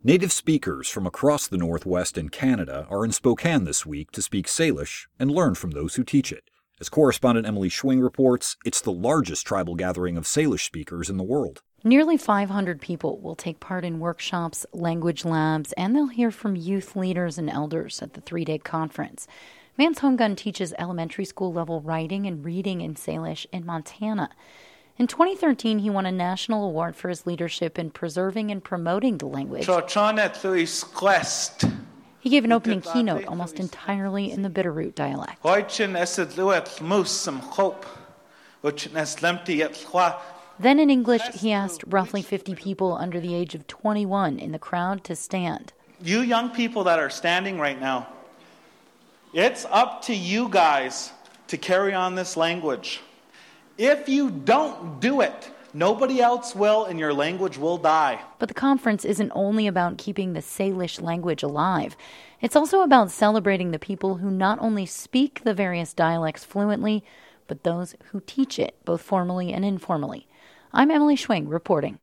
Native speakers from across the Northwest and Canada are in Spokane this week to speak Salish and learn from those who teach it. As correspondent Emily Schwing reports, it's the largest tribal gathering of Salish speakers in the world. Nearly 500 people will take part in workshops, language labs, and they'll hear from youth leaders and elders at the 3-day conference. Vance Homegun teaches elementary school-level writing and reading in Salish in Montana. In 2013, he won a national award for his leadership in preserving and promoting the language. He gave an opening keynote almost entirely in the Bitterroot dialect. Then in English, he asked roughly 50 people under the age of 21 in the crowd to stand. You young people that are standing right now, it's up to you guys to carry on this language. If you don't do it, nobody else will, and your language will die. But the conference isn't only about keeping the Salish language alive. It's also about celebrating the people who not only speak the various dialects fluently, but those who teach it, both formally and informally. I'm Emily Schwing reporting.